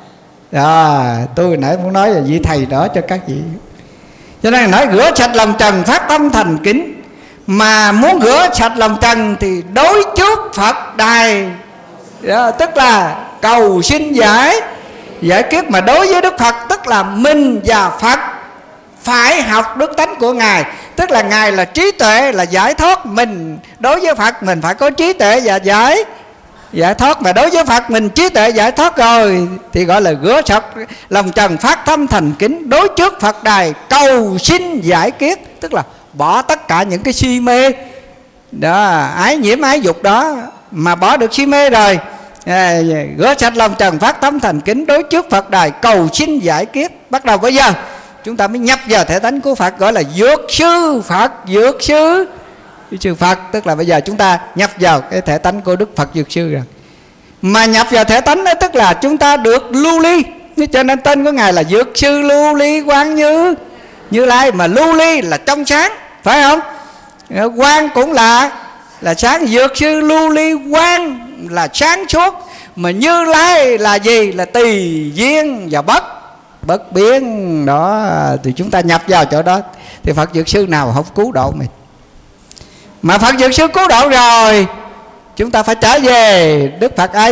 Tôi nãy muốn nói là vị thầy đó cho các vị. Cho nên nói rửa sạch lòng trần phát tâm thành kính. Mà muốn rửa sạch lòng trần thì đối trước Phật đài đó, tức là cầu xin giải quyết. Mà đối với Đức Phật tức là mình và Phật phải học đức tánh của Ngài. Tức là Ngài là trí tuệ, là giải thoát. Mình đối với Phật mình phải có trí tuệ và giải thoát. Mà đối với Phật mình trí tuệ giải thoát rồi thì gọi là rửa sạch lòng trần phát tâm thành kính, đối trước Phật đài cầu xin giải quyết. Tức là bỏ tất cả những cái si mê đó, ái nhiễm ái dục đó. Mà bỏ được si mê rồi, rửa sạch lòng trần phát tâm thành kính, đối trước Phật đài cầu xin giải quyết. Bắt đầu bây giờ chúng ta mới nhập vào thể tánh của Phật, gọi là dược sư Phật. Dược sư Phật tức là bây giờ chúng ta nhập vào cái thể tánh của Đức Phật Dược Sư rồi. Mà nhập vào thể tánh đó tức là chúng ta được lưu ly. Cho nên tên của Ngài là Dược Sư Lưu Ly Quang Như Lai. Mà lưu ly là trong sáng, phải không? Quang cũng là sáng. Dược Sư Lưu Ly Quang là sáng suốt. Mà Như Lai là gì? Là tùy duyên và bất biến đó. Thì chúng ta nhập vào chỗ đó thì Phật Dược Sư nào không cứu độ mình. Mà Phật Dược Sư cứu độ rồi, chúng ta phải trở về Đức Phật A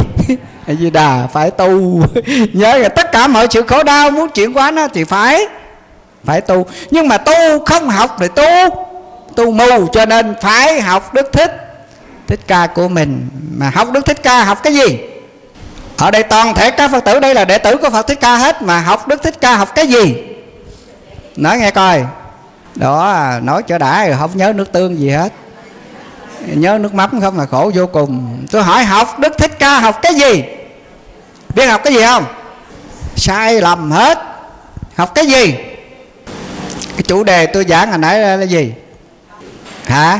Di Đà, phải tu. Nhớ là tất cả mọi sự khổ đau muốn chuyển qua nó thì phải tu. Nhưng mà tu không học thì tu mù. Cho nên phải học Đức Thích Ca của mình. Mà học Đức Thích Ca học cái gì? Ở đây toàn thể các Phật tử đây là đệ tử của Phật Thích Ca hết. Mà học Đức Thích Ca học cái gì? Nói nghe coi. Đó, nói cho đã rồi không nhớ nước tương gì hết, nhớ nước mắm không là khổ vô cùng. Tôi hỏi học Đức Thích Ca học cái gì? Biết học cái gì không? Sai lầm hết. Học cái gì? Cái chủ đề tôi giảng hồi nãy là gì? Hả?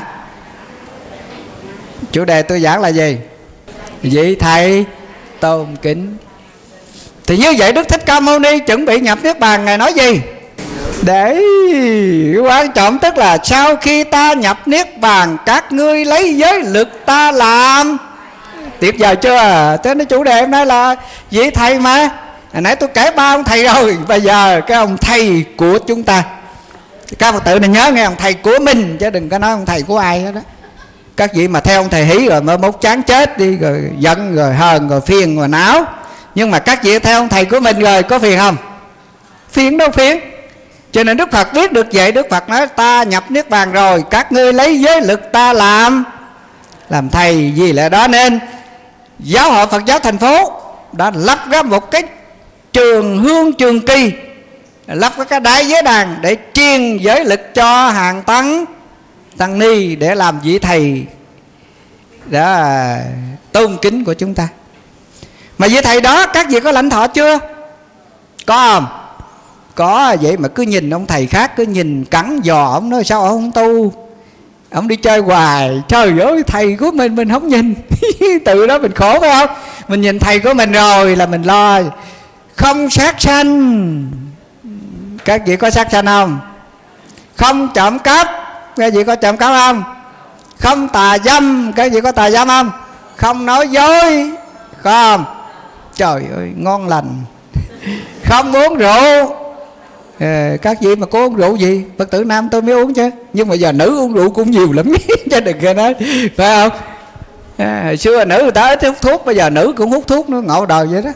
Chủ đề tôi giảng là gì? Vị thầy tôn kính. Thì như vậy Đức Thích Ca Mâu Ni chuẩn bị nhập Niết Bàn, Ngài nói gì? Để quan trọng tức là sau khi ta nhập Niết Bàn, các ngươi lấy giới lực ta làm. Tuyệt vời chưa? Thế nên chủ đề hôm nay là vị thầy mà. Hồi nãy tôi kể 3 ông thầy rồi. Bây giờ cái ông thầy của chúng ta. Các Phật tử này nhớ nghe, ông thầy của mình, chứ đừng có nói ông thầy của ai hết đó. Các vị mà theo ông thầy Hí rồi mới mốt chán chết đi, rồi giận, rồi hờn, rồi phiền, rồi não. Nhưng mà các vị theo ông thầy của mình rồi có phiền không? Phiền đâu phiền. Cho nên Đức Phật biết được vậy, Đức Phật nói ta nhập Niết Bàn rồi, các ngươi lấy giới lực ta làm thầy. Vì lẽ đó nên Giáo hội Phật giáo thành phố đã lập ra một cái trường hương trường kỳ, lập ra cái đại giới đàn để truyền giới lực cho hàng tăng ni, để làm vị thầy đó tôn kính của chúng ta. Mà vị thầy đó các vị có lãnh thọ chưa? Có không? Có. Vậy mà cứ nhìn ông thầy khác, cứ nhìn cắn giò ông, nói sao ông không tu, ông đi chơi hoài. Trời ơi, thầy của mình không nhìn. Từ đó mình khổ phải không? Mình nhìn thầy của mình rồi là mình lo. Không sát sanh. Các vị có sát sanh không? Không trộm cắp. Các vị có trộm cắp không? Không tà dâm. Các vị có tà dâm không? Không nói dối. Có không? Trời ơi, ngon lành. Không uống rượu. Các vị mà có uống rượu gì? Phật tử nam tôi mới uống chứ. Nhưng mà giờ nữ uống rượu cũng nhiều lắm. Chứ đừng nghe nói. Phải không? Hồi xưa nữ người ta ít hút thuốc, bây giờ nữ cũng hút thuốc, nó ngộ đời vậy đó.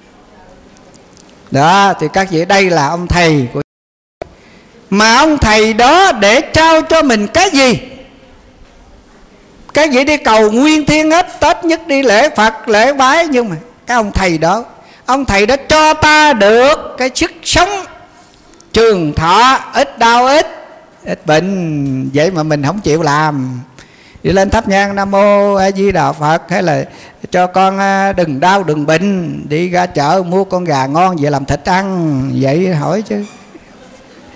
Đó, thì các vị đây là ông thầy của. Mà ông thầy đó để trao cho mình cái gì? Các vị đi cầu nguyên thiên hết, Tết nhất đi lễ Phật, lễ bái. Nhưng mà cái ông thầy đó cho ta được cái sức sống trường thọ, ít đau ít bệnh. Vậy mà mình không chịu làm. Đi lên thắp nhang Nam Mô A Di Đà Phật, hay là cho con đừng đau đừng bệnh, đi ra chợ mua con gà ngon về làm thịt ăn. Vậy hỏi chứ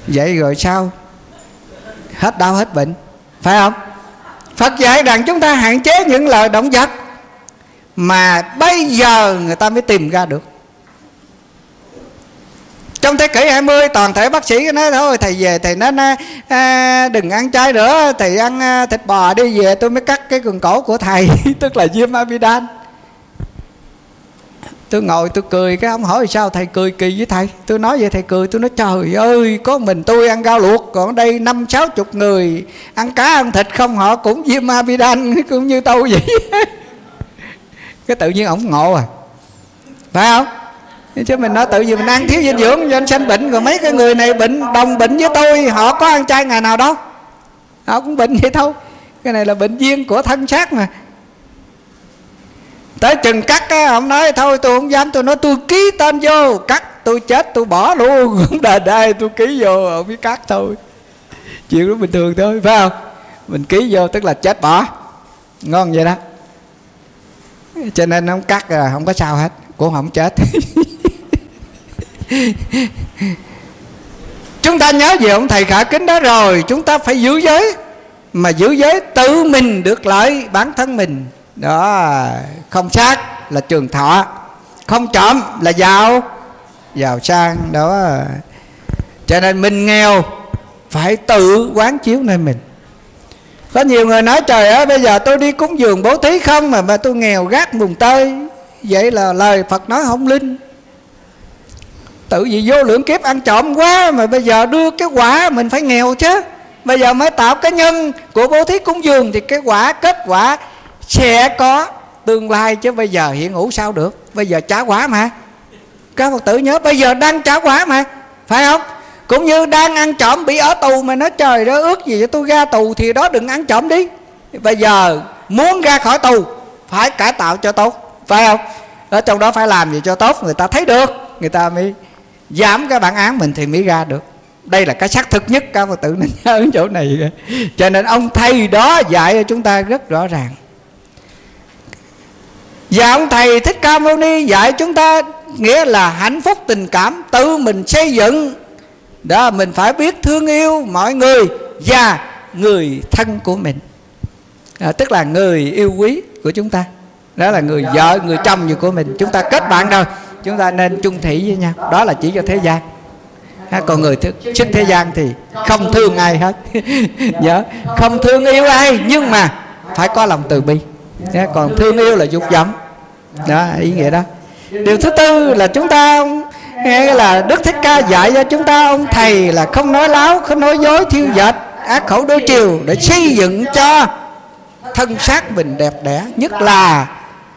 Vậy rồi sao? Hết đau hết bệnh, phải không? Phật dạy rằng chúng ta hạn chế những lời động vật, mà bây giờ người ta mới tìm ra được. Trong thế kỷ 20 toàn thể bác sĩ nói thôi thầy về thầy nói đừng ăn chay nữa, thầy ăn thịt bò đi, về tôi mới cắt cái cần cổ của thầy tức là viêm amidan. Tôi ngồi tôi cười, cái ông hỏi sao thầy cười kỳ với thầy. Tôi nói vậy thầy cười, tôi nói trời ơi, có mình tôi ăn rau luộc, còn ở đây 50-60 người ăn cá ăn thịt không, họ cũng viêm amidan cũng như tôi vậy. Cái tự nhiên ổng ngộ à, phải không? Chứ mình nói tự nhiên mình ăn thiếu dinh dưỡng cho anh sanh bệnh, rồi mấy cái người này bệnh đồng bệnh với tôi, họ có ăn chay ngày nào đâu, họ cũng bệnh vậy thôi. Cái này là bệnh duyên của thân xác mà. Tới chừng cắt á, ông nói thôi tôi không dám, tôi nói tôi ký tên vô, cắt tôi chết tôi bỏ luôn, không đền ai, tôi ký vô, ông biết cắt thôi. Chuyện đó bình thường thôi, phải không? Mình ký vô tức là chết bỏ, ngon vậy đó. Cho nên ông cắt là không có sao hết, cũng không chết. Chúng ta nhớ về ông thầy khả kính đó rồi, chúng ta phải giữ giới. Mà giữ giới tự mình được lợi bản thân mình. Đó, không sát là trường thọ, không trộm là giàu sang đó. Cho nên mình nghèo phải tự quán chiếu nơi mình. Có nhiều người nói trời ơi bây giờ tôi đi cúng dường bố thí không mà tôi nghèo gác mùng tơi. Vậy là lời Phật nói không linh. Tự vì vô lượng kiếp ăn trộm quá mà bây giờ đưa cái quả mình phải nghèo chứ. Bây giờ mới tạo cái nhân của bố thí cúng dường thì cái kết quả sẽ có tương lai, chứ bây giờ hiện hữu sao được. Bây giờ trả quả mà. Các Phật tử nhớ bây giờ đang trả quả mà, phải không? Cũng như đang ăn trộm bị ở tù mà nói trời đó ước gì cho tôi ra tù thì đó đừng ăn trộm đi. Bây giờ muốn ra khỏi tù phải cải tạo cho tốt, phải không? Ở trong đó phải làm gì cho tốt, người ta thấy được, người ta mới giảm cái bản án mình thì mới ra được. Đây là cái xác thực nhất, các Phật tử nên nhớ ở chỗ này. Cho nên ông thầy đó dạy cho chúng ta rất rõ ràng. Và ông thầy Thích Ca Mâu Ni dạy chúng ta nghĩa là hạnh phúc tình cảm tự mình xây dựng. Đó, mình phải biết thương yêu mọi người và người thân của mình, tức là người yêu quý của chúng ta. Đó là người vợ, người chồng gì của mình. Chúng ta kết bạn rồi, chúng ta nên chung thủy với nhau. Đó là chỉ cho thế gian. Còn người xuất thế gian thì không thương ai hết. Nhớ, không thương yêu ai nhưng mà phải có lòng từ bi. Còn thương yêu là dục vọng. Đó, ý nghĩa đó. Điều thứ tư là chúng ta nghe là Đức Thích Ca dạy cho chúng ta, ông thầy là không nói láo, không nói dối, thiêu dệt, ác khẩu đôi chiều, để xây dựng cho thân xác mình đẹp đẽ, nhất là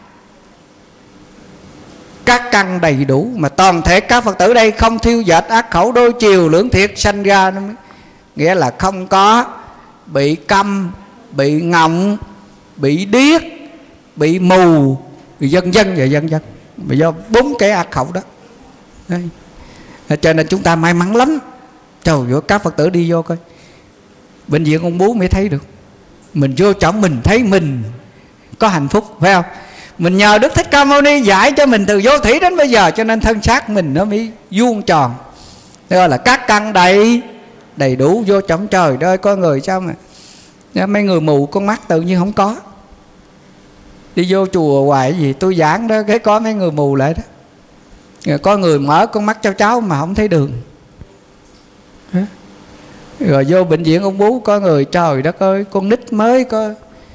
các căn đầy đủ. Mà toàn thể các Phật tử đây không thiêu dệt, ác khẩu đôi chiều, lưỡng thiệt sanh ra, nghĩa là không có bị câm, bị ngọng, bị điếc, bị mù, vân vân và vân vân, mà do 4 cái ác khẩu đó. Đấy. Cho nên chúng ta may mắn lắm. Trời ơi, các Phật tử đi vô coi bệnh viện Ung Bướu mới thấy được. Mình vô trọng mình thấy mình có hạnh phúc, phải không? Mình nhờ Đức Thích Ca Mâu Ni dạy cho mình từ vô thủy đến bây giờ, cho nên thân xác mình nó mới vuông tròn. Đó gọi là các căn đầy đủ vô trọng. Trời ơi, có người sao mà mấy người mù con mắt tự nhiên không có. Đi vô chùa hoài gì tôi giảng đó, cái có mấy người mù lại đó. Có người mở con mắt cháu mà không thấy đường. Rồi vô bệnh viện Ung Bướu có người trời đất ơi, con nít mới có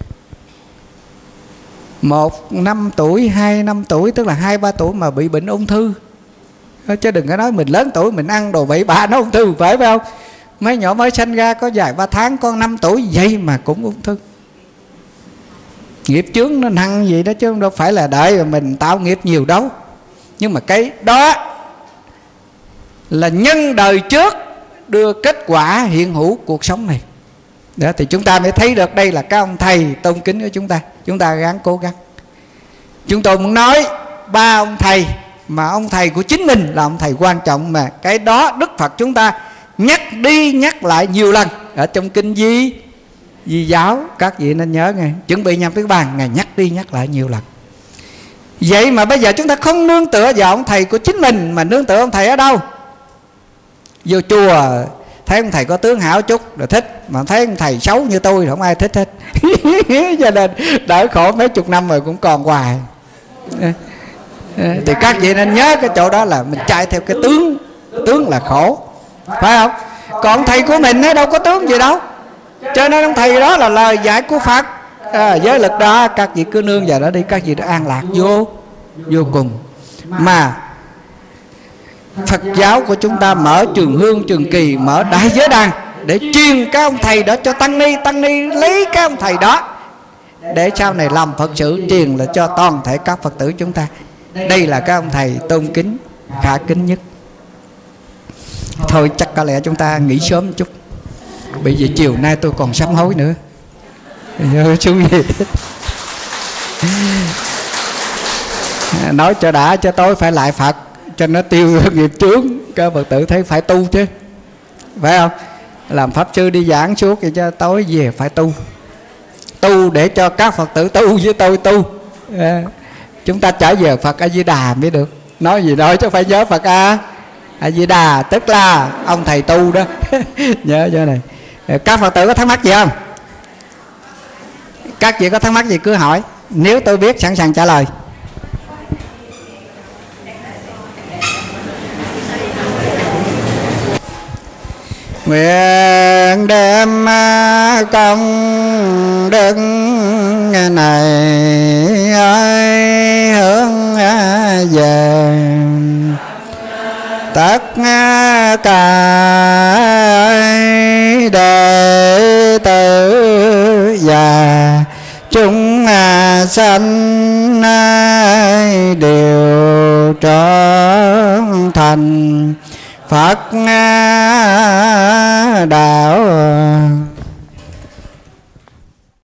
1 năm tuổi, 2 năm tuổi, tức là 2-3 tuổi mà bị bệnh ung thư. Chứ đừng có nói mình lớn tuổi mình ăn đồ bậy bạ nó ung thư, phải không? Mấy nhỏ mới sanh ra có vài 3 tháng, con 5 tuổi vậy mà cũng ung thư. Nghiệp chướng nó nặng vậy đó, chứ không đâu phải là đợi rồi mình tạo nghiệp nhiều đâu. Nhưng mà cái đó là nhân đời trước đưa kết quả hiện hữu cuộc sống này. Đó thì chúng ta mới thấy được đây là các ông thầy tôn kính của chúng ta. Chúng ta ráng cố gắng. Chúng tôi muốn nói 3 ông thầy, mà ông thầy của chính mình là ông thầy quan trọng, mà cái đó Đức Phật chúng ta nhắc đi nhắc lại nhiều lần ở trong kinh Di giáo. Các vị nên nhớ nghe, chuẩn bị nhằm tới bàn Ngài nhắc đi nhắc lại nhiều lần. Vậy mà bây giờ chúng ta không nương tựa vào ông thầy của chính mình, mà nương tựa ông thầy ở đâu? Vô chùa thấy ông thầy có tướng hảo chút rồi thích, mà thấy ông thầy xấu như tôi thì không ai thích hết. Cho nên đỡ khổ mấy chục năm rồi cũng còn hoài. Thì các vị nên nhớ cái chỗ đó là mình chạy theo cái tướng. Tướng là khổ, phải không? Còn thầy của mình đâu có tướng gì đâu. Cho nên ông thầy đó là lời dạy của Phật. Giới lực đó các vị cứ nương vào đó đi, các vị đã an lạc vô cùng. Mà Phật giáo của chúng ta mở Trường Hương, Trường Kỳ, mở Đại Giới Đàn để truyền các ông thầy đó cho tăng ni lấy các ông thầy đó để sau này làm Phật sự truyền lại cho toàn thể các Phật tử chúng ta. Đây là các ông thầy tôn kính, khả kính nhất. Thôi chắc có lẽ chúng ta nghỉ sớm một chút, bởi vì chiều nay tôi còn sám hối nữa. Xuống gì nói cho đã, cho tối phải lại Phật cho nó tiêu nghiệp chướng. Các Phật tử thấy phải tu chứ, phải không? Làm pháp sư đi giảng suốt thì cho tối về phải tu để cho các Phật tử tu với tôi tu. Chúng ta trở về Phật A Di Đà mới được. Nói gì nói chứ phải nhớ Phật A Di Đà, tức là ông thầy tu đó. Nhớ chỗ này. Các Phật tử có thắc mắc gì không? Các vị có thắc mắc gì cứ hỏi, nếu tôi biết sẵn sàng trả lời. Nguyện đem công đức này hướng về tất cả đệ tử và chúng sanh đều trở thành Phật đạo.